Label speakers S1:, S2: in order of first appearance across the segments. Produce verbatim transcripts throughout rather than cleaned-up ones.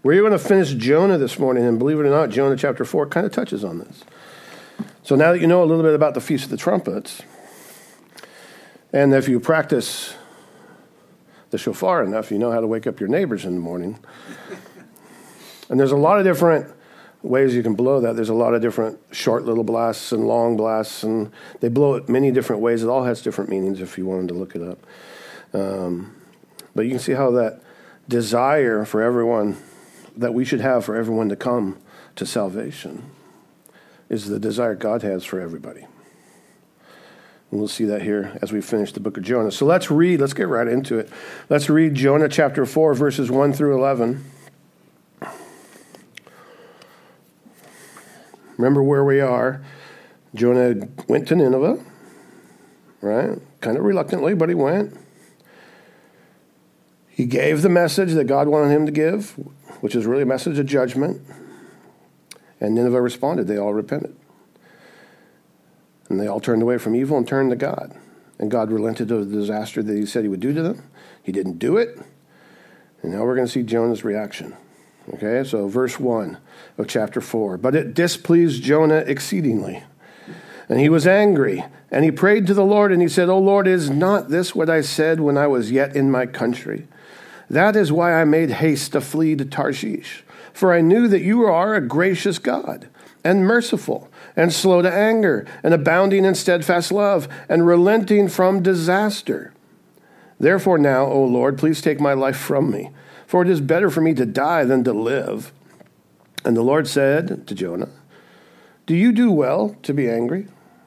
S1: We're going to finish Jonah this morning, and believe it or not, Jonah chapter four kind of touches on this. So now that you know a little bit about the Feast of the Trumpets, and if you practice the shofar enough, you know how to wake up your neighbors in the morning. And there's a lot of different ways you can blow that. There's a lot of different short little blasts and long blasts, and they blow it many different ways. It all has different meanings if you wanted to look it up. Um, but you can see how that desire for everyone, that we should have for everyone to come to salvation, is the desire God has for everybody. And we'll see that here as we finish the book of Jonah. So let's read, let's get right into it. Let's read Jonah chapter four, verses one through eleven. Remember where we are. Jonah went to Nineveh, right? Kind of reluctantly, but he went. He gave the message that God wanted him to give, which is really a message of judgment. And Nineveh responded. They all repented. And they all turned away from evil and turned to God. And God relented of the disaster that he said he would do to them. He didn't do it. And now we're going to see Jonah's reaction. Okay, so verse one of chapter four. But it displeased Jonah exceedingly, and he was angry. And he prayed to the Lord, and he said, O Lord, is not this what I said when I was yet in my country? That is why I made haste to flee to Tarshish. For I knew that you are a gracious God, and merciful, and slow to anger, and abounding in steadfast love, and relenting from disaster. Therefore now, O Lord, please take my life from me, for it is better for me to die than to live. And the Lord said to Jonah, Do you do well to be angry?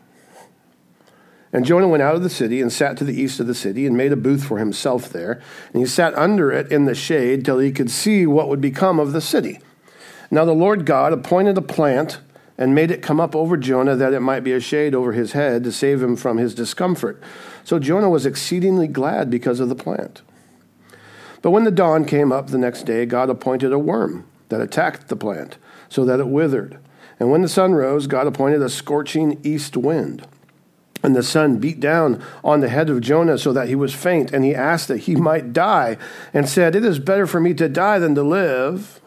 S1: And Jonah went out of the city and sat to the east of the city and made a booth for himself there. And he sat under it in the shade till he could see what would become of the city. Now the Lord God appointed a plant and made it come up over Jonah that it might be a shade over his head to save him from his discomfort. So Jonah was exceedingly glad because of the plant. But when the dawn came up the next day, God appointed a worm that attacked the plant so that it withered. And when the sun rose, God appointed a scorching east wind. And the sun beat down on the head of Jonah so that he was faint, and he asked that he might die, and said, It is better for me to die than to live.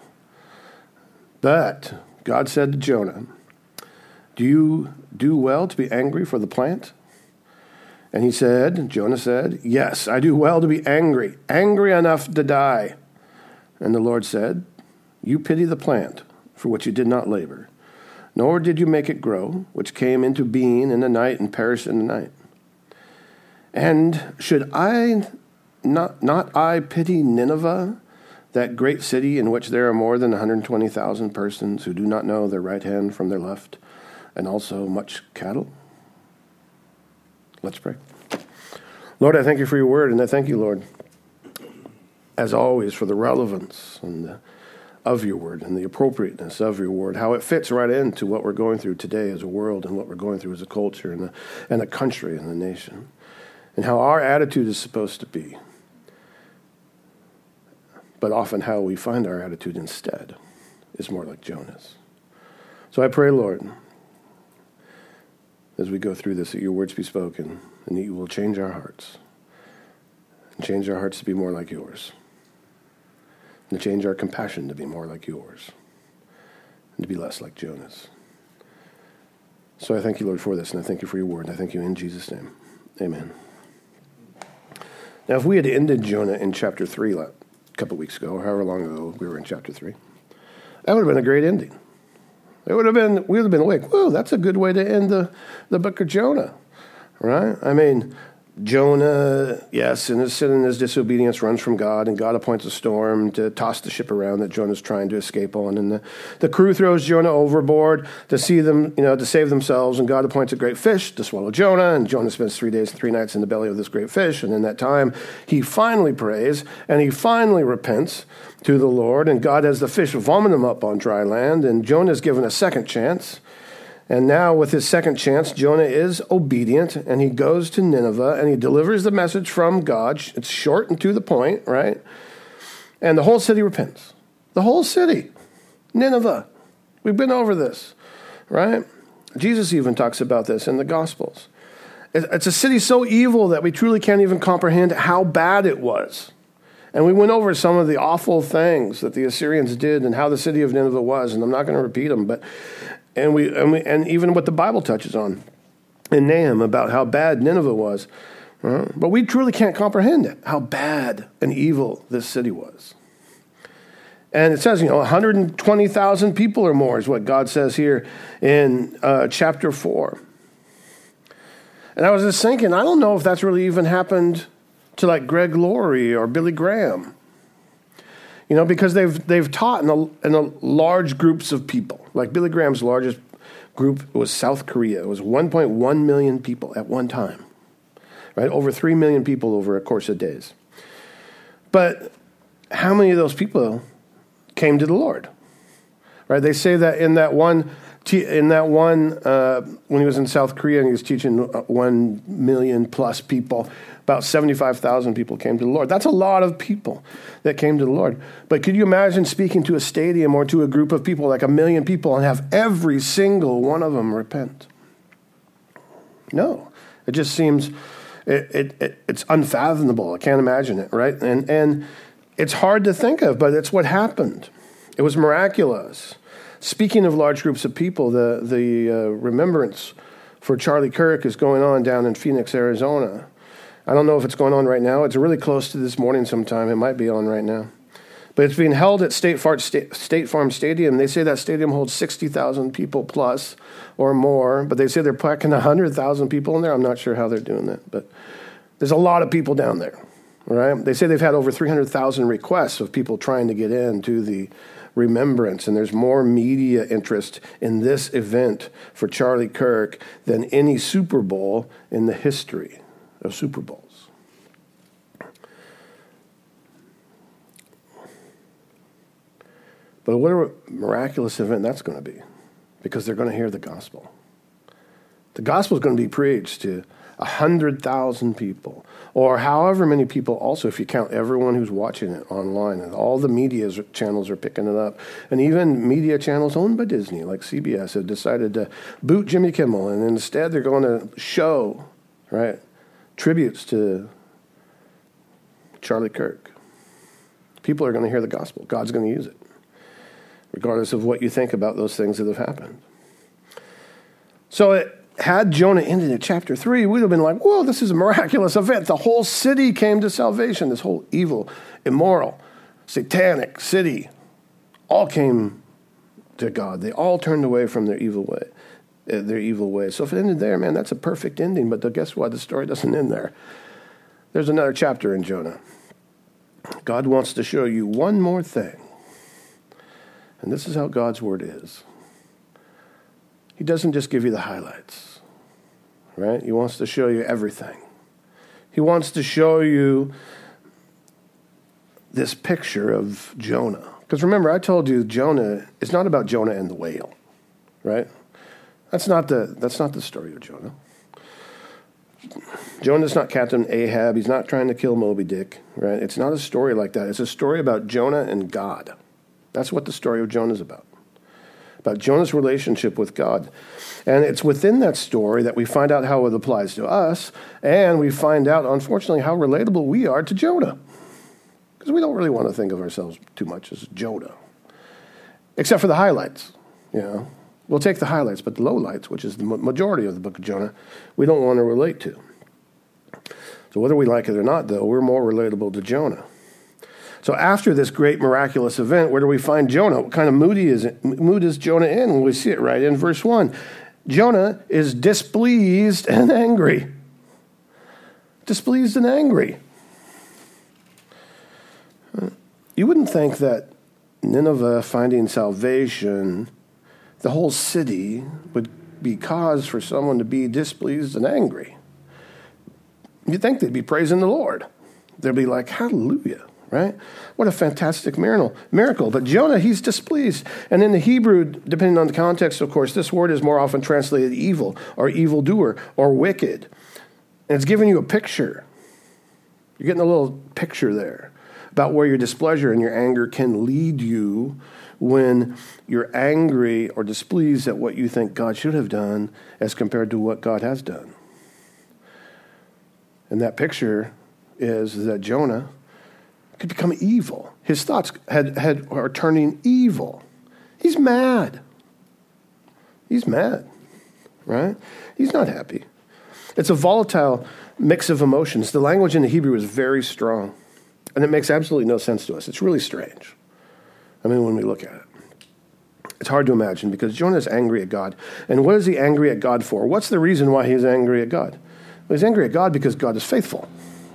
S1: But God said to Jonah, Do you do well to be angry for the plant? And he said, Jonah said, Yes, I do well to be angry, angry enough to die. And the Lord said, You pity the plant for which you did not labor, nor did you make it grow, which came into being in the night and perished in the night. And should I not, not I pity Nineveh, that great city in which there are more than one hundred twenty thousand persons who do not know their right hand from their left, and also much cattle? Let's pray. Lord, I thank you for your word, and I thank you, Lord, as always, for the relevance and the of your word and the appropriateness of your word, how it fits right into what we're going through today as a world and what we're going through as a culture and a, and a country and a nation, and how our attitude is supposed to be, but often how we find our attitude instead is more like Jonah's. So I pray, Lord, as we go through this, that your words be spoken and that you will change our hearts and change our hearts to be more like yours. And to change our compassion to be more like yours, and to be less like Jonah's. So I thank you, Lord, for this, and I thank you for your word, and I thank you in Jesus' name. Amen. Now, if we had ended Jonah in chapter three a couple weeks ago, or however long ago we were in chapter three, that would have been a great ending. It would have been, we would have been like, whoa, that's a good way to end the, the book of Jonah, right? I mean, Jonah, yes, in his sin and his disobedience runs from God, and God appoints a storm to toss the ship around that Jonah's trying to escape on. And the, the crew throws Jonah overboard to see them, you know, to save themselves, and God appoints a great fish to swallow Jonah, and Jonah spends three days and three nights in the belly of this great fish. And in that time, he finally prays, and he finally repents to the Lord, and God has the fish vomit him up on dry land, and Jonah's given a second chance. And now with his second chance, Jonah is obedient, and he goes to Nineveh, and he delivers the message from God. It's short and to the point, right? And the whole city repents. The whole city. Nineveh. We've been over this, right? Jesus even talks about this in the Gospels. It's a city so evil that we truly can't even comprehend how bad it was. And we went over some of the awful things that the Assyrians did and how the city of Nineveh was, and I'm not going to repeat them, but and we and, we, and even what the Bible touches on in Nahum about how bad Nineveh was. Uh, but we truly can't comprehend it, how bad and evil this city was. And it says, you know, one hundred twenty thousand people or more is what God says here in uh, chapter four. And I was just thinking, I don't know if that's really even happened to like Greg Laurie or Billy Graham. You know, because they've they've taught in a, in a large groups of people. Like Billy Graham's largest group was South Korea. It was one point one million people at one time. Right? Over three million people over a course of days. But how many of those people came to the Lord? Right? They say that in that one, in that one, uh, when he was in South Korea and he was teaching one million plus people, about seventy-five thousand people came to the Lord. That's a lot of people that came to the Lord. But could you imagine speaking to a stadium or to a group of people, like a million people, and have every single one of them repent? No. It just seems... It, it, it it's unfathomable. I can't imagine it, right? And and it's hard to think of, but it's what happened. It was miraculous. Speaking of large groups of people, the the uh, remembrance for Charlie Kirk is going on down in Phoenix, Arizona. I don't know if it's going on right now. It's really close to this morning sometime. It might be on right now. But it's being held at State Farm, State Farm Stadium. They say that stadium holds sixty thousand people plus or more, but they say they're packing one hundred thousand people in there. I'm not sure how they're doing that, but there's a lot of people down there, right? They say they've had over three hundred thousand requests of people trying to get into the remembrance, and there's more media interest in this event for Charlie Kirk than any Super Bowl in the history of Super Bowls. But what a miraculous event that's going to be, because they're going to hear the gospel. The gospel is going to be preached to one hundred thousand people, or however many people also, if you count everyone who's watching it online, and all the media channels are picking it up. And even media channels owned by Disney, like C B S, have decided to boot Jimmy Kimmel, and instead they're going to show, right, tributes to Charlie Kirk. People are going to hear the gospel. God's going to use it, regardless of what you think about those things that have happened. So it, had Jonah ended at chapter three, we'd have been like, whoa, this is a miraculous event. The whole city came to salvation. This whole evil, immoral, satanic city all came to God. They all turned away from their evil way, uh, their evil ways. So if it ended there, man, that's a perfect ending. But guess what? The story doesn't end there. There's another chapter in Jonah. God wants to show you one more thing. And this is how God's word is. He doesn't just give you the highlights, right? He wants to show you everything. He wants to show you this picture of Jonah. Because remember, I told you Jonah, it's not about Jonah and the whale, right? That's not the, that's not the story of Jonah. Jonah's not Captain Ahab. He's not trying to kill Moby Dick, right? It's not a story like that. It's a story about Jonah and God. That's what the story of Jonah is about. About Jonah's relationship with God. And it's within that story that we find out how it applies to us, and we find out, unfortunately, how relatable we are to Jonah. Because we don't really want to think of ourselves too much as Jonah. Except for the highlights, you know. We'll take the highlights, but the lowlights, which is the majority of the book of Jonah, we don't want to relate to. So whether we like it or not, though, we're more relatable to Jonah. So after this great miraculous event, where do we find Jonah? What kind of mood is, it, mood is Jonah in? Well, we see it right in verse one. Jonah is displeased and angry. Displeased and angry. You wouldn't think that Nineveh finding salvation, the whole city, would be cause for someone to be displeased and angry. You'd think they'd be praising the Lord. They'd be like, hallelujah. Right? What a fantastic miracle. Miracle. But Jonah, he's displeased. And in the Hebrew, depending on the context, of course, this word is more often translated evil or evildoer or wicked. And it's giving you a picture. You're getting a little picture there about where your displeasure and your anger can lead you when you're angry or displeased at what you think God should have done as compared to what God has done. And that picture is that Jonah could become evil. His thoughts had, had are turning evil. He's mad. He's mad, right? He's not happy. It's a volatile mix of emotions. The language in the Hebrew is very strong, and it makes absolutely no sense to us. It's really strange. I mean, when we look at it. It's hard to imagine because Jonah is angry at God. And what is he angry at God for? What's the reason why he's angry at God? Well, he's angry at God because God is faithful.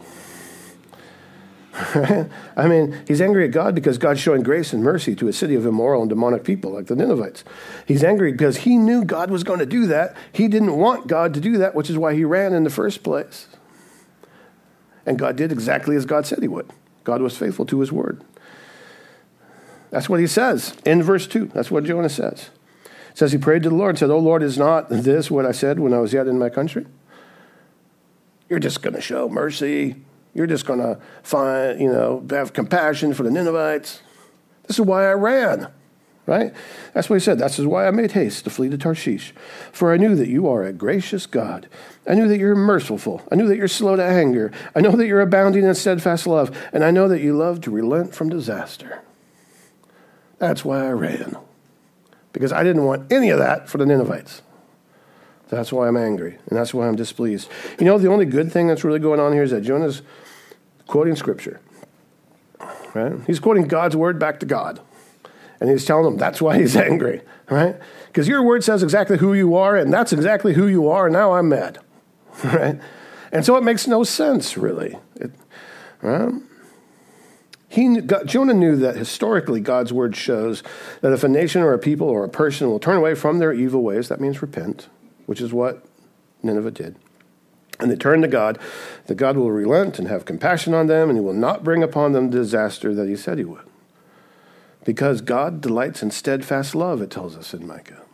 S1: I mean, he's angry at God because God's showing grace and mercy to a city of immoral and demonic people like the Ninevites. He's angry because he knew God was going to do that. He didn't want God to do that, which is why he ran in the first place. And God did exactly as God said he would. God was faithful to his word. That's what he says in verse two. That's what Jonah says. It says he prayed to the Lord and said, "Oh Lord, is not this what I said when I was yet in my country? You're just going to show mercy. You're just going to find, you know, have compassion for the Ninevites. This is why I ran." Right? That's what he said. That's why I made haste to flee to Tarshish. For I knew that you are a gracious God. I knew that you're merciful. I knew that you're slow to anger. I know that you're abounding in steadfast love. And I know that you love to relent from disaster. That's why I ran. Because I didn't want any of that for the Ninevites. That's why I'm angry. And that's why I'm displeased. You know, the only good thing that's really going on here is that Jonah's quoting Scripture. Right? He's quoting God's word back to God. And he's telling them that's why he's angry. Right? Because your word says exactly who you are, and that's exactly who you are, and now I'm mad. Right? And so it makes no sense, really. It, right? He, God, Jonah knew that historically God's word shows that if a nation or a people or a person will turn away from their evil ways, that means repent, which is what Nineveh did. And they turn to God, that God will relent and have compassion on them, and he will not bring upon them the disaster that he said he would. Because God delights in steadfast love, it tells us in Micah.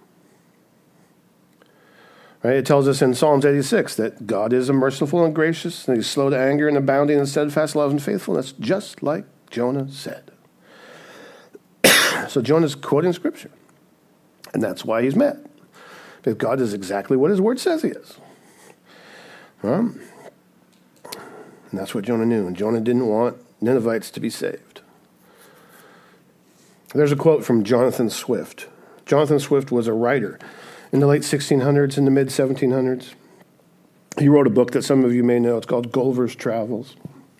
S1: Right? It tells us in Psalms eighty-six that God is merciful and gracious, and he's slow to anger and abounding in steadfast love and faithfulness, just like Jonah said. So Jonah's quoting Scripture. And that's why he's mad. Because God is exactly what his word says he is. Um, and that's what Jonah knew. And Jonah didn't want Ninevites to be saved. There's a quote from Jonathan Swift. Jonathan Swift was a writer in the late sixteen hundreds and the mid seventeen hundreds. He wrote a book that some of you may know. It's called Gulliver's Travels.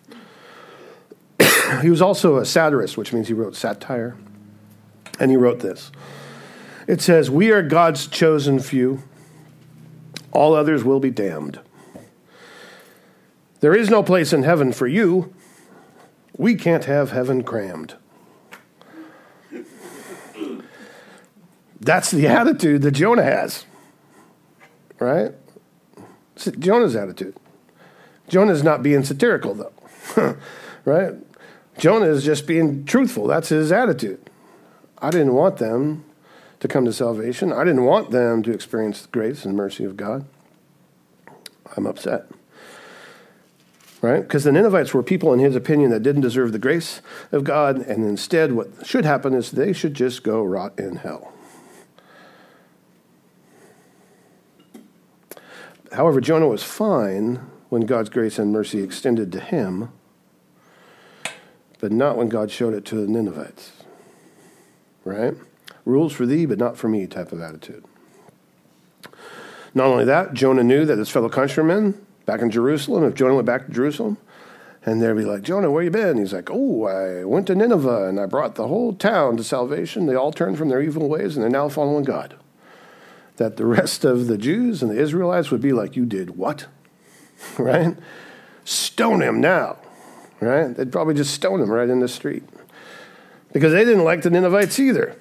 S1: He was also a satirist, which means he wrote satire. And he wrote this. It says, "We are God's chosen few. All others will be damned. There is no place in heaven for you. We can't have heaven crammed." That's the attitude that Jonah has. Right? It's Jonah's attitude. Jonah's not being satirical, though. Right? Jonah is just being truthful. That's his attitude. I didn't want them to come to salvation. I didn't want them to experience the grace and mercy of God. I'm upset. Right? Because the Ninevites were people, in his opinion, that didn't deserve the grace of God, and instead what should happen is they should just go rot in hell. However, Jonah was fine when God's grace and mercy extended to him, but not when God showed it to the Ninevites. Right? Rules for thee, but not for me type of attitude. Not only that, Jonah knew that his fellow countrymen back in Jerusalem, if Jonah went back to Jerusalem, and they'd be like, "Jonah, where you been?" He's like, "Oh, I went to Nineveh, and I brought the whole town to salvation. They all turned from their evil ways, and they're now following God." That the rest of the Jews and the Israelites would be like, "You did what?" Right? Stone him now. Right? They'd probably just stone him right in the street. Because they didn't like the Ninevites either.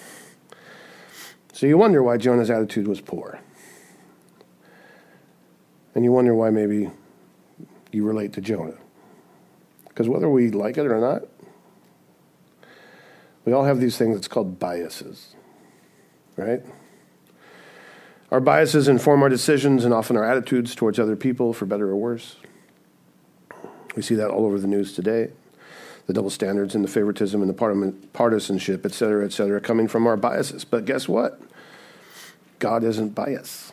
S1: So you wonder why Jonah's attitude was poor. And you wonder why maybe you relate to Jonah. Because whether we like it or not, we all have these things that's called biases. Right? Our biases inform our decisions and often our attitudes towards other people, for better or worse. We see that all over the news today. The double standards and the favoritism and the partisanship, et cetera, et cetera, coming from our biases. But guess what? God isn't biased.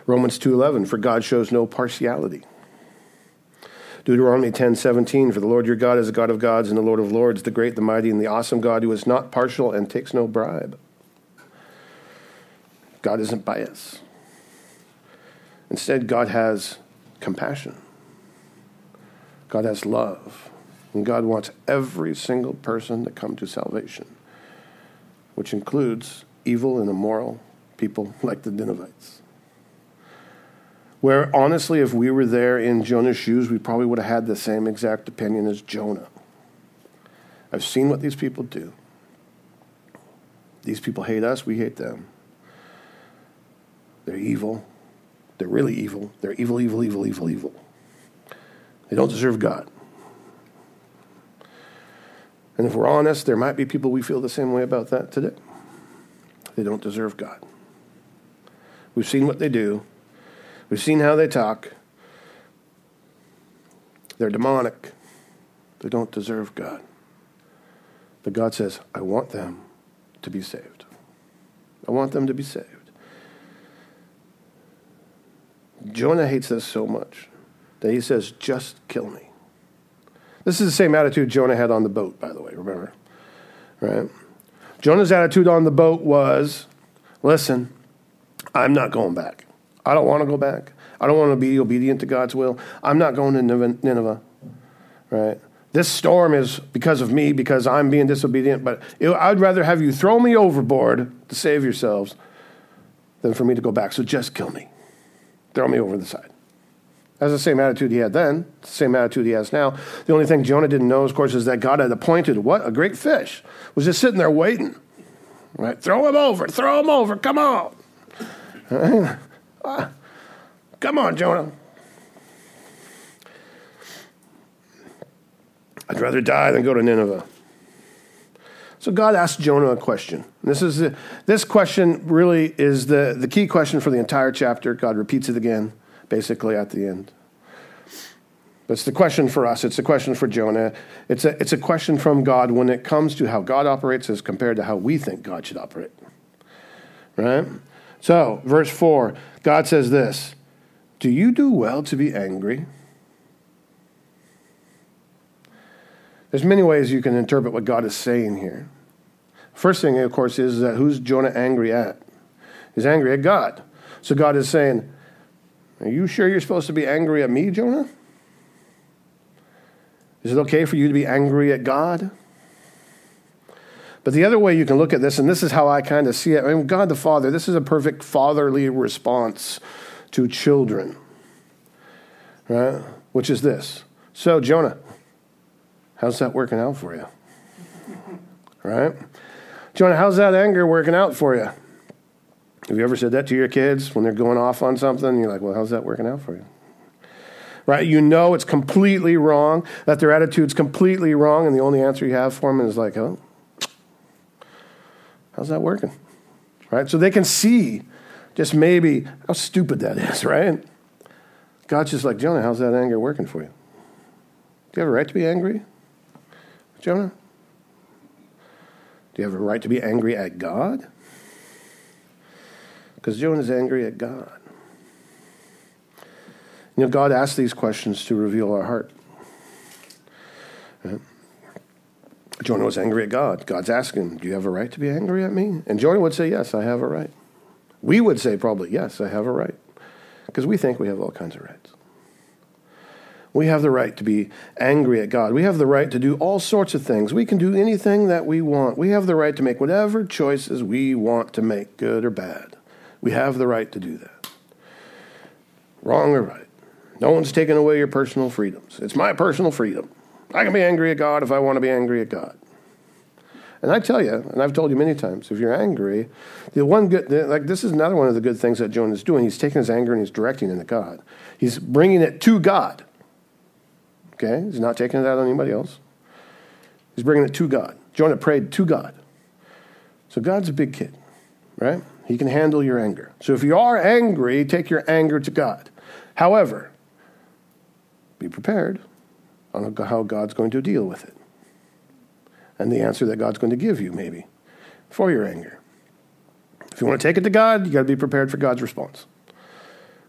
S1: Romans two eleven, for God shows no partiality. Deuteronomy ten seventeen, for the Lord your God is the God of gods and the Lord of lords, the great, the mighty, and the awesome God who is not partial and takes no bribe. God isn't biased. Instead, God has compassion. God has love. And God wants every single person to come to salvation, which includes evil and immoral people like the Ninevites. Where, honestly, if we were there in Jonah's shoes, we probably would have had the same exact opinion as Jonah. I've seen what these people do. These people hate us, we hate them. They're evil. They're really evil. They're evil, evil, evil, evil, evil. They don't deserve God. And if we're honest, there might be people we feel the same way about that today. They don't deserve God. We've seen what they do. We've seen how they talk. They're demonic. They don't deserve God. But God says, I want them to be saved. I want them to be saved. Jonah hates this so much that he says, just kill me. This is the same attitude Jonah had on the boat, by the way, remember? Right? Jonah's attitude on the boat was, listen, I'm not going back. I don't want to go back. I don't want to be obedient to God's will. I'm not going to Nineveh. Right? This storm is because of me, because I'm being disobedient, but it, I'd rather have you throw me overboard to save yourselves than for me to go back. So just kill me. Throw me over the side. That's the same attitude he had then, the same attitude he has now. The only thing Jonah didn't know, of course, is that God had appointed what? A great fish. Was just sitting there waiting. Right? Throw him over. Throw him over. Come on. Right? Ah, come on, Jonah. I'd rather die than go to Nineveh. So God asked Jonah a question. This is the, this question really is the, the key question for the entire chapter. God repeats it again, basically at the end. But it's the question for us. It's a question for Jonah. It's a, it's a question from God when it comes to how God operates as compared to how we think God should operate. Right? So, verse four, God says this, do you do well to be angry? There's many ways you can interpret what God is saying here. First thing, of course, is that who's Jonah angry at? He's angry at God. So God is saying, are you sure you're supposed to be angry at me, Jonah? Is it okay for you to be angry at God? But the other way you can look at this, and this is how I kind of see it, I mean, God the Father, this is a perfect fatherly response to children, right? Which is this. So, Jonah, how's that working out for you? Right? Jonah, how's that anger working out for you? Have you ever said that to your kids when they're going off on something? You're like, well, how's that working out for you? Right? You know it's completely wrong, that their attitude's completely wrong, and the only answer you have for them is like, oh, how's that working? Right? So they can see just maybe how stupid that is, right? God's just like, Jonah, how's that anger working for you? Do you have a right to be angry, Jonah? Do you have a right to be angry at God? Because Jonah's angry at God. You know, God asks these questions to reveal our heart. Right? Jonah was angry at God. God's asking, do you have a right to be angry at me? And Jonah would say, yes, I have a right. We would say probably, yes, I have a right. Because we think we have all kinds of rights. We have the right to be angry at God. We have the right to do all sorts of things. We can do anything that we want. We have the right to make whatever choices we want to make, good or bad. We have the right to do that. Wrong or right. No one's taking away your personal freedoms. It's my personal freedom. I can be angry at God if I want to be angry at God. And I tell you, and I've told you many times, if you're angry, the one good, like this is another one of the good things that Jonah is doing. He's taking his anger and he's directing it at God. He's bringing it to God. Okay? He's not taking it out on anybody else. He's bringing it to God. Jonah prayed to God. So God's a big kid, right? He can handle your anger. So if you are angry, take your anger to God. However, be prepared on how God's going to deal with it. And the answer that God's going to give you, maybe, for your anger. If you want to take it to God, you got to be prepared for God's response.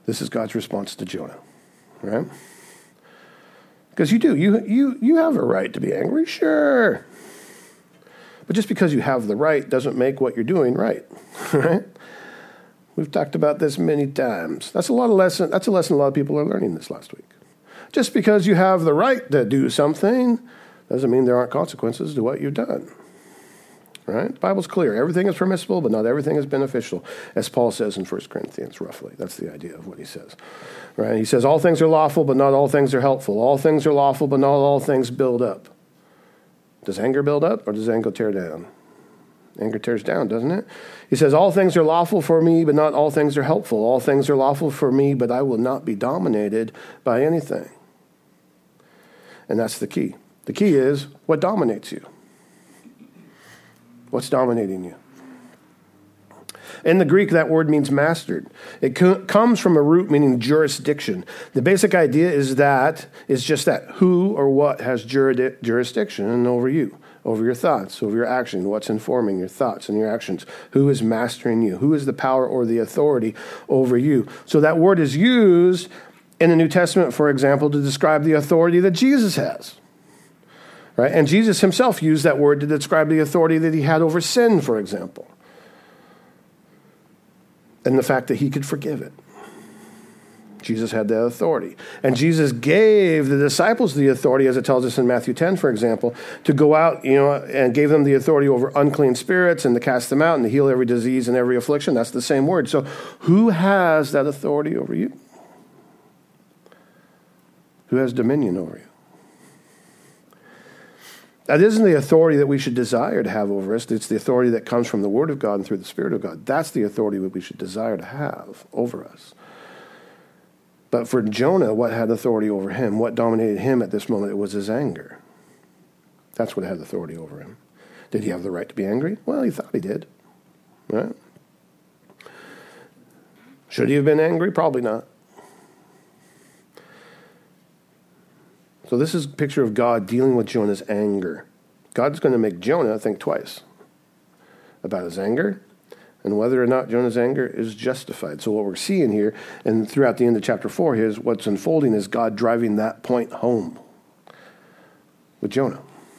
S1: This is God's response to Jonah, right? Because you do. You, you, you have a right to be angry, sure. But just because you have the right doesn't make what you're doing right, right? We've talked about this many times. That's a lot of lesson. That's a lesson a lot of people are learning this last week. Just because you have the right to do something doesn't mean there aren't consequences to what you've done. Right? The Bible's clear. Everything is permissible, but not everything is beneficial, as Paul says in First Corinthians, roughly. That's the idea of what he says. Right? He says, all things are lawful, but not all things are helpful. All things are lawful, but not all things build up. Does anger build up, or does anger tear down? Anger tears down, doesn't it? He says, all things are lawful for me, but not all things are helpful. All things are lawful for me, but I will not be dominated by anything. And that's the key. The key is, what dominates you? What's dominating you? In the Greek, that word means mastered. It co- comes from a root meaning jurisdiction. The basic idea is that, is just that, who or what has juridi- jurisdiction over you, over your thoughts, over your action, what's informing your thoughts and your actions, who is mastering you, who is the power or the authority over you. So that word is used in the New Testament, for example, to describe the authority that Jesus has. Right? And Jesus himself used that word to describe the authority that he had over sin, for example. And the fact that he could forgive it. Jesus had that authority. And Jesus gave the disciples the authority, as it tells us in Matthew ten, for example, to go out, you know, and gave them the authority over unclean spirits and to cast them out and to heal every disease and every affliction. That's the same word. So who has that authority over you? Who has dominion over you? That isn't the authority that we should desire to have over us. It's the authority that comes from the Word of God and through the Spirit of God. That's the authority that we should desire to have over us. But for Jonah, what had authority over him? What dominated him at this moment? It was his anger. That's what had authority over him. Did he have the right to be angry? Well, he thought he did. Right? Should he have been angry? Probably not. So this is a picture of God dealing with Jonah's anger. God's going to make Jonah think twice about his anger and whether or not Jonah's anger is justified. So what we're seeing here, and throughout the end of chapter four, here's what's unfolding is God driving that point home with Jonah.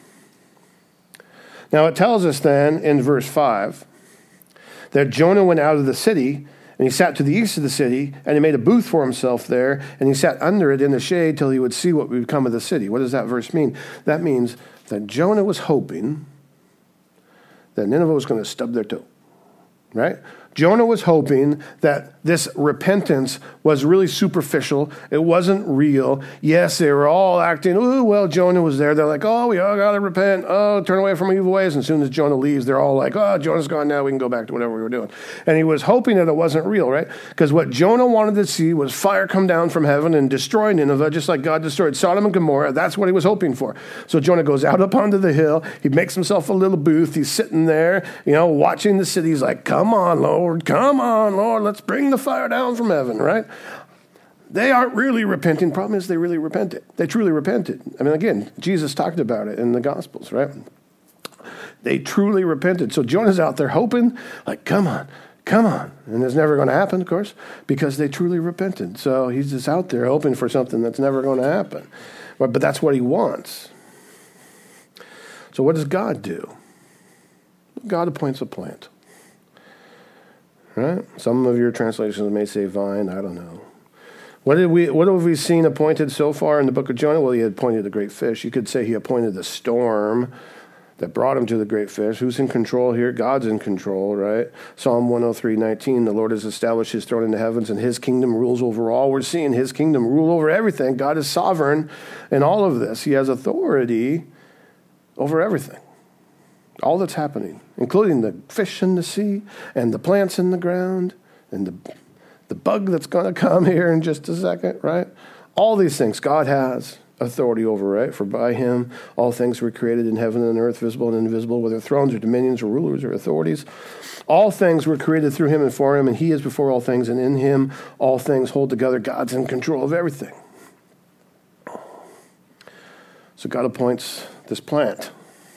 S1: Now it tells us then in verse five that Jonah went out of the city and he sat to the east of the city, and he made a booth for himself there, and he sat under it in the shade till he would see what would become of the city. What does that verse mean? That means that Jonah was hoping that Nineveh was going to stub their toe, right? Jonah was hoping that this repentance was really superficial. It wasn't real. Yes, they were all acting, oh, well, Jonah was there. They're like, oh, we all got to repent. Oh, turn away from evil ways. And as soon as Jonah leaves, they're all like, oh, Jonah's gone now. We can go back to whatever we were doing. And he was hoping that it wasn't real, right? Because what Jonah wanted to see was fire come down from heaven and destroy Nineveh, just like God destroyed Sodom and Gomorrah. That's what he was hoping for. So Jonah goes out up onto the hill. He makes himself a little booth. He's sitting there, you know, watching the city. He's like, come on, Lord, come on. Lord, let's bring the fire down from heaven, right? They aren't really repenting. Problem is they really repented. They truly repented. I mean, again, Jesus talked about it in the Gospels, right? They truly repented. So Jonah's out there hoping, like, come on, come on. And it's never going to happen, of course, because they truly repented. So he's just out there hoping for something that's never going to happen. But, but that's what he wants. So what does God do? God appoints a plant. Right? Some of your translations may say vine. I don't know. What did we? What have we seen appointed so far in the book of Jonah? Well, he had appointed the great fish. You could say he appointed the storm that brought him to the great fish. Who's in control here? God's in control, right? Psalm one oh three nineteen, the Lord has established his throne in the heavens and his kingdom rules over all. We're seeing his kingdom rule over everything. God is sovereign in all of this. He has authority over everything. All that's happening, including the fish in the sea and the plants in the ground and the, the bug that's going to come here in just a second, right? All these things God has authority over, right? For by him all things were created in heaven and earth, visible and invisible, whether thrones or dominions or rulers or authorities. All things were created through him and for him, and he is before all things, and in him all things hold together. God's in control of everything. So God appoints this plant.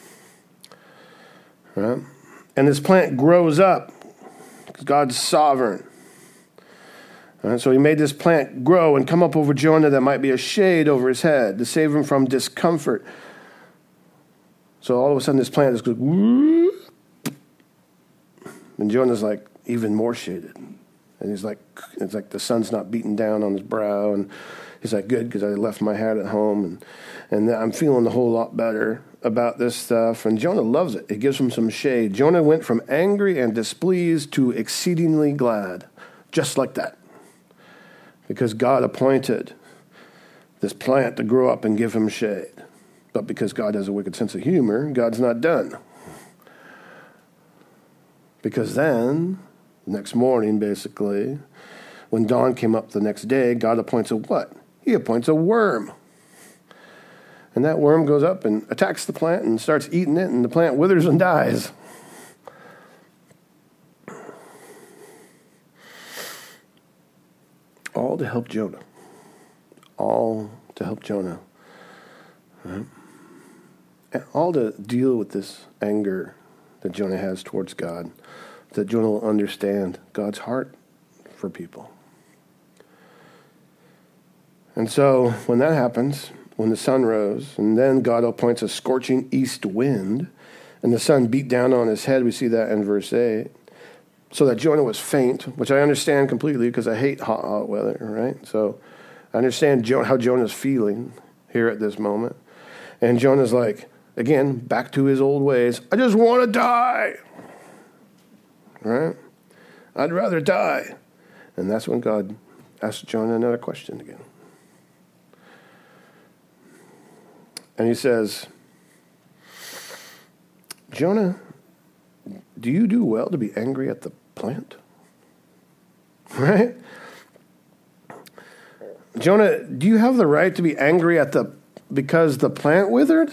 S1: Right? And this plant grows up because God's sovereign. All right, so he made this plant grow and come up over Jonah that might be a shade over his head to save him from discomfort. So all of a sudden this plant just goes, whoop, and Jonah's like even more shaded. And he's like, it's like the sun's not beating down on his brow. And he's like, good, because I left my hat at home. And, and I'm feeling a whole lot better about this stuff. And Jonah loves it. It gives him some shade. Jonah went from angry and displeased to exceedingly glad, just like that. Because God appointed this plant to grow up and give him shade. But because God has a wicked sense of humor, God's not done. Because then, next morning, basically, when dawn came up the next day, God appoints a what? He appoints a worm. And that worm goes up and attacks the plant and starts eating it, and the plant withers and dies. All to help Jonah. All to help Jonah. Right? And all to deal with this anger that Jonah has towards God, that Jonah will understand God's heart for people. And so when that happens, when the sun rose, and then God appoints a scorching east wind, and the sun beat down on his head, we see that in verse eight, so that Jonah was faint, which I understand completely because I hate hot, hot weather, right? So I understand jo- how Jonah's feeling here at this moment. And Jonah's like, again, back to his old ways, I just want to die. Right? I'd rather die. And that's when God asked Jonah another question again. And he says, Jonah, do you do well to be angry at the plant? Right? Jonah, do you have the right to be angry at the because the plant withered?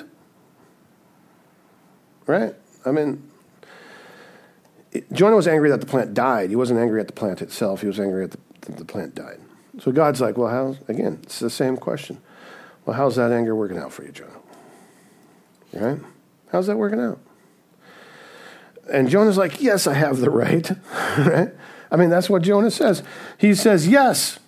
S1: Right? I mean, it, Jonah was angry that the plant died. He wasn't angry at the plant itself. He was angry at the, that the plant died. So God's like, well, how? Again, it's the same question. Well, how's that anger working out for you, Jonah? Right? How's that working out? And Jonah's like, yes, I have the right. Right? I mean, that's what Jonah says. He says, yes,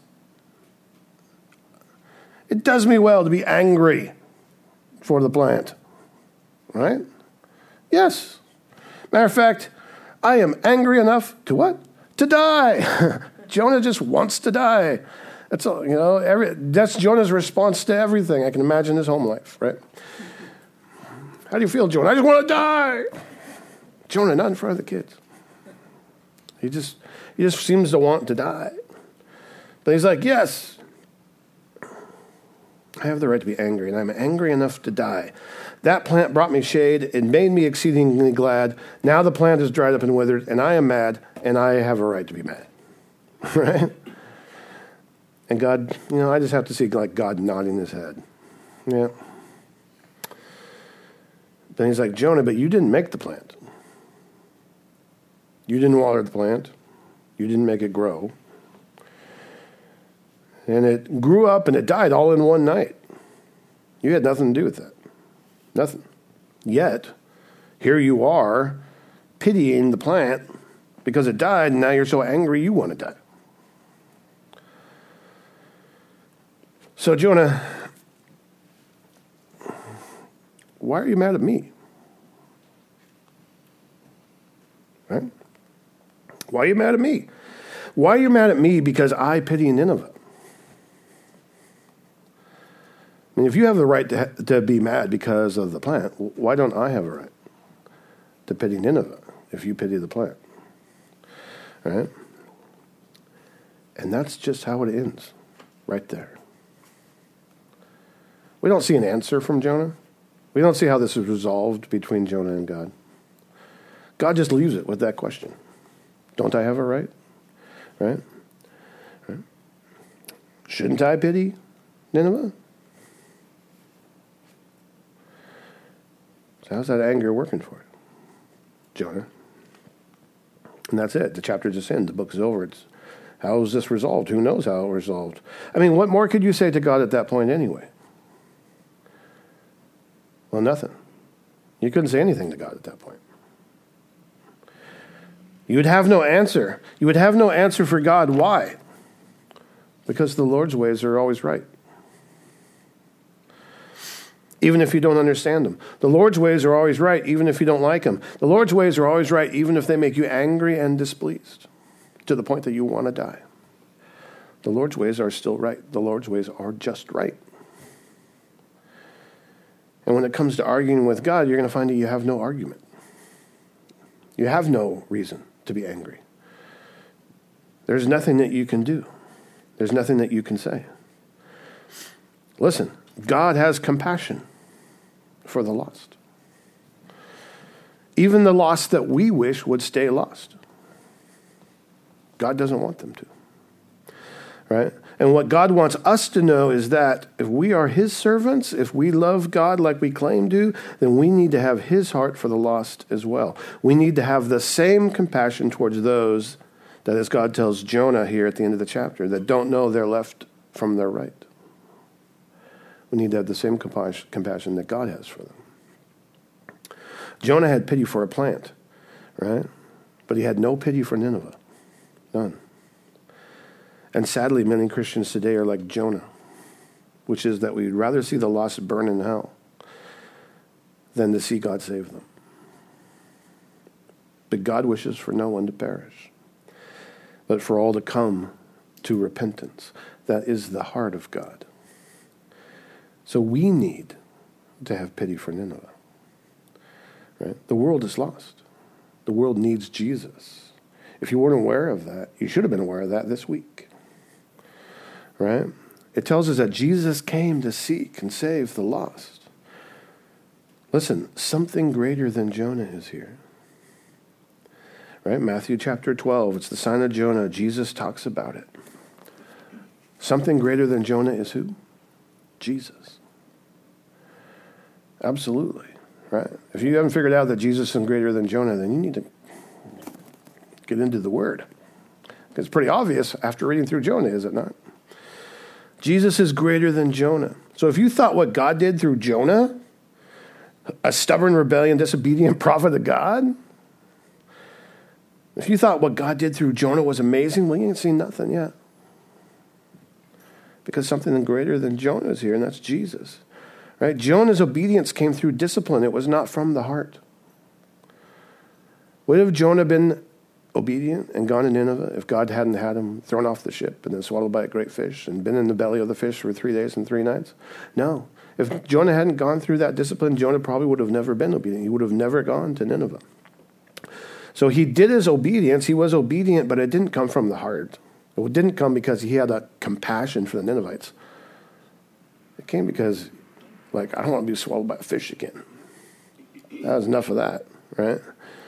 S1: it does me well to be angry for the plant. Right? Yes. Matter of fact, I am angry enough to what? To die. Jonah just wants to die. That's all, you know, every, that's Jonah's response to everything. I can imagine his home life, right? How do you feel, Jonah? I just want to die. Jonah, not in front of the kids. He just he just seems to want to die. But he's like, yes, I have the right to be angry, and I'm angry enough to die. That plant brought me shade. It made me exceedingly glad. Now the plant is dried up and withered, and I am mad, and I have a right to be mad. Right? And God, you know, I just have to see like God nodding his head. Yeah. Then he's like, Jonah, but you didn't make the plant. You didn't water the plant. You didn't make it grow. And it grew up and it died all in one night. You had nothing to do with that. Nothing. Yet, here you are pitying the plant because it died, and now you're so angry you want to die. So, Jonah, why are you mad at me? Right? Why are you mad at me? Why are you mad at me because I pity Nineveh? I mean, if you have the right to, to be mad because of the plant, why don't I have a right to pity Nineveh if you pity the plant? Right? And that's just how it ends, right there. We don't see an answer from Jonah. We don't see how this is resolved between Jonah and God. God just leaves it with that question. Don't I have a right? Right? Right? Shouldn't I pity Nineveh? So how's that anger working for you, Jonah? And that's it. The chapter just ends. The book is over. It's how is this resolved? Who knows how it resolved? I mean, what more could you say to God at that point anyway? Well, nothing. You couldn't say anything to God at that point. You would have no answer. You would have no answer for God. Why? Because the Lord's ways are always right. Even if you don't understand them. The Lord's ways are always right, even if you don't like them. The Lord's ways are always right, even if they make you angry and displeased, to the point that you want to die. The Lord's ways are still right. The Lord's ways are just right. And when it comes to arguing with God, you're going to find that you have no argument. You have no reason to be angry. There's nothing that you can do. There's nothing that you can say. Listen, God has compassion for the lost. Even the lost that we wish would stay lost. God doesn't want them to. Right? And what God wants us to know is that if we are his servants, if we love God like we claim to, then we need to have his heart for the lost as well. We need to have the same compassion towards those that, as God tells Jonah here at the end of the chapter, that don't know their left from their right. We need to have the same compassion that God has for them. Jonah had pity for a plant, right? But he had no pity for Nineveh. None. And sadly, many Christians today are like Jonah, which is that we'd rather see the lost burn in hell than to see God save them. But God wishes for no one to perish, but for all to come to repentance. That is the heart of God. So we need to have pity for Nineveh. Right? The world is lost. The world needs Jesus. If you weren't aware of that, you should have been aware of that this week. Right? It tells us that Jesus came to seek and save the lost. Listen, something greater than Jonah is here. Right? Matthew chapter twelve, it's the sign of Jonah. Jesus talks about it. Something greater than Jonah is who? Jesus. Absolutely. Right? If you haven't figured out that Jesus is greater than Jonah, then you need to get into the Word. It's pretty obvious after reading through Jonah, is it not? Jesus is greater than Jonah. So if you thought what God did through Jonah, a stubborn, rebellion, disobedient prophet of God, if you thought what God did through Jonah was amazing, well, you ain't seen nothing yet. Because something greater than Jonah is here, and that's Jesus. Right? Jonah's obedience came through discipline. It was not from the heart. Would have Jonah been obedient and gone to Nineveh if God hadn't had him thrown off the ship and then swallowed by a great fish and been in the belly of the fish for three days and three nights? No. If Jonah hadn't gone through that discipline, Jonah probably would have never been obedient. He would have never gone to Nineveh. So he did his obedience. He was obedient, but it didn't come from the heart. It didn't come because he had a compassion for the Ninevites. It came because, like, I don't want to be swallowed by a fish again. That was enough of that, right?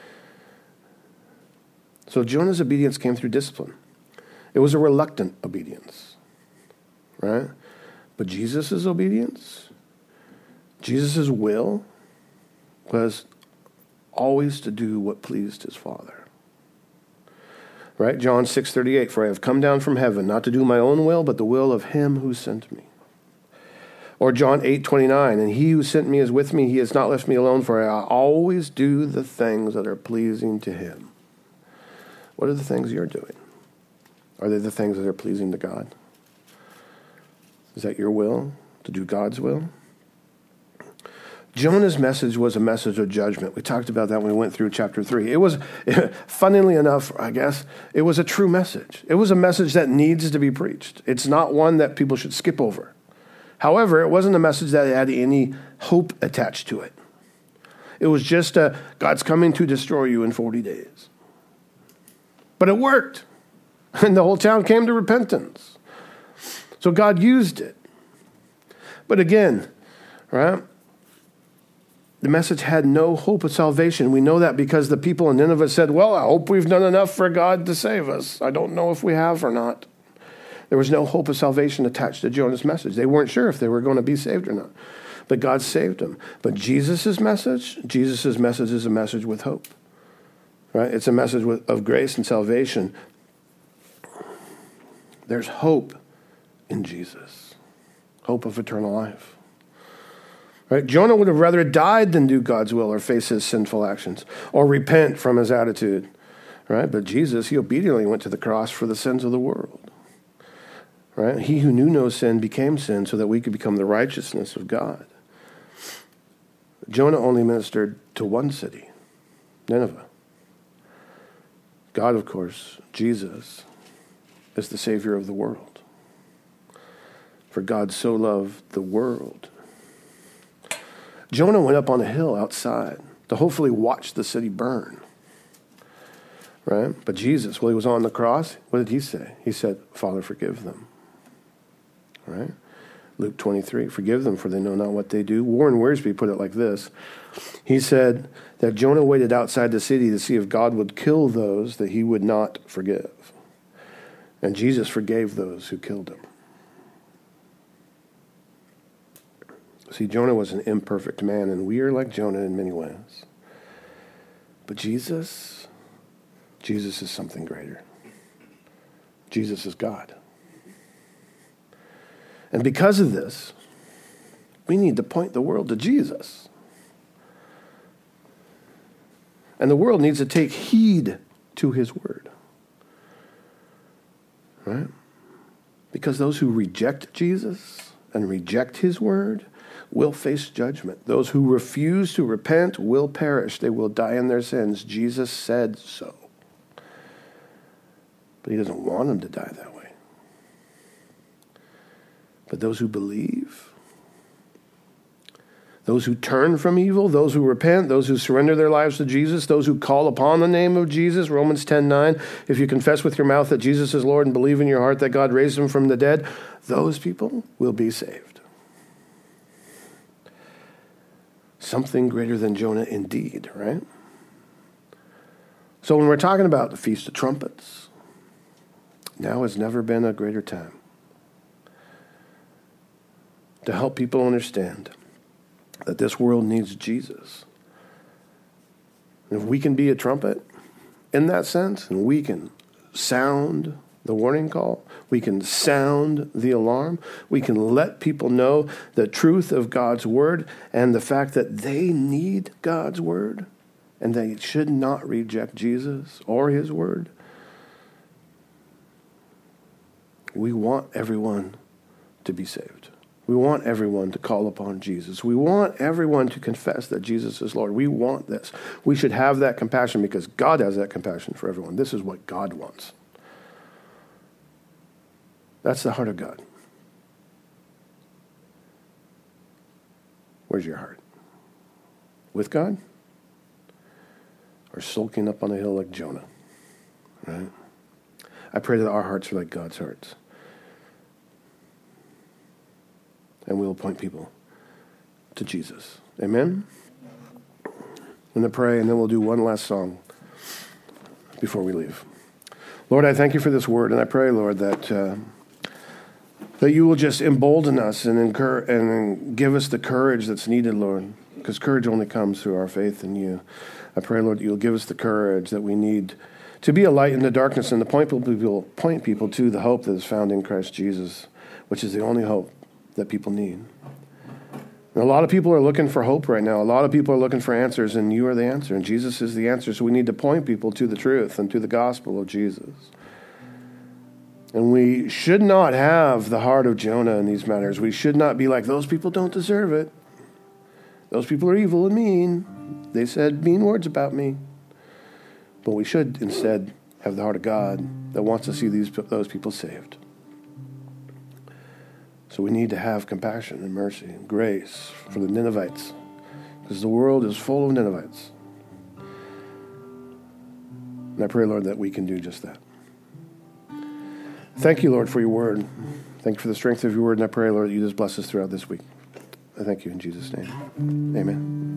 S1: So Jonah's obedience came through discipline. It was a reluctant obedience, right? But Jesus' obedience, Jesus' will was always to do what pleased his Father. Right? John six thirty-eight, for I have come down from heaven, not to do my own will, but the will of him who sent me. Or John eight twenty-nine, and he who sent me is with me, he has not left me alone, for I always do the things that are pleasing to him. What are the things you're doing? Are they the things that are pleasing to God? Is that your will, to do God's will? Jonah's message was a message of judgment. We talked about that when we went through chapter three. It was, funnily enough, I guess, it was a true message. It was a message that needs to be preached. It's not one that people should skip over. However, it wasn't a message that had any hope attached to it. It was just a, God's coming to destroy you in forty days. But it worked. And the whole town came to repentance. So God used it. But again, right? The message had no hope of salvation. We know that because the people in Nineveh said, well, I hope we've done enough for God to save us. I don't know if we have or not. There was no hope of salvation attached to Jonah's message. They weren't sure if they were going to be saved or not. But God saved them. But Jesus' message, Jesus' message is a message with hope. Right? It's a message with, of grace and salvation. There's hope in Jesus. Hope of eternal life. Right? Jonah would have rather died than do God's will or face his sinful actions or repent from his attitude. Right? But Jesus, he obediently went to the cross for the sins of the world. right? He who knew no sin became sin so that we could become the righteousness of God. Jonah only ministered to one city, Nineveh. God, of course, Jesus, is the Savior of the world. For God so loved the world. Jonah went up on a hill outside to hopefully watch the city burn. Right? But Jesus, while he was on the cross, what did he say? He said, Father, forgive them. Right? Luke twenty-three, forgive them for they know not what they do. Warren Wiersbe put it like this. He said that Jonah waited outside the city to see if God would kill those that he would not forgive. And Jesus forgave those who killed him. See, Jonah was an imperfect man, and we are like Jonah in many ways. But Jesus, Jesus is something greater. Jesus is God. And because of this, we need to point the world to Jesus. And the world needs to take heed to his word. Right? Because those who reject Jesus and reject his word will face judgment. Those who refuse to repent will perish. They will die in their sins. Jesus said so. But he doesn't want them to die that way. But those who believe, those who turn from evil, those who repent, those who surrender their lives to Jesus, those who call upon the name of Jesus, Romans ten nine, if you confess with your mouth that Jesus is Lord and believe in your heart that God raised him from the dead, those people will be saved. Something greater than Jonah indeed, right? So when we're talking about the Feast of Trumpets, now has never been a greater time to help people understand that this world needs Jesus. And if we can be a trumpet in that sense, and we can sound the warning call, we can sound the alarm, we can let people know the truth of God's word and the fact that they need God's word and they should not reject Jesus or his word. We want everyone to be saved. We want everyone to call upon Jesus. We want everyone to confess that Jesus is Lord. We want this. We should have that compassion because God has that compassion for everyone. This is what God wants. That's the heart of God. Where's your heart? With God? Or sulking up on a hill like Jonah? Right? I pray that our hearts are like God's hearts. And we will point people to Jesus. Amen? I'm going to pray, and then we'll do one last song before we leave. Lord, I thank you for this word, and I pray, Lord, that uh, that you will just embolden us and encourage and give us the courage that's needed, Lord, because courage only comes through our faith in you. I pray, Lord, that you'll give us the courage that we need to be a light in the darkness and to point people, point people to the hope that is found in Christ Jesus, which is the only hope that people need. And a lot of people are looking for hope right now. A lot of people are looking for answers, and you are the answer, and Jesus is the answer. So we need to point people to the truth and to the gospel of Jesus. And we should not have the heart of Jonah in these matters. We should not be like, those people don't deserve it. Those people are evil and mean. They said mean words about me. But we should instead have the heart of God that wants to see these those people saved. So we need to have compassion and mercy and grace for the Ninevites, because the world is full of Ninevites. And I pray, Lord, that we can do just that. Thank you, Lord, for your word. Thank you for the strength of your word, and I pray, Lord, that you just bless us throughout this week. I thank you in Jesus' name. Amen.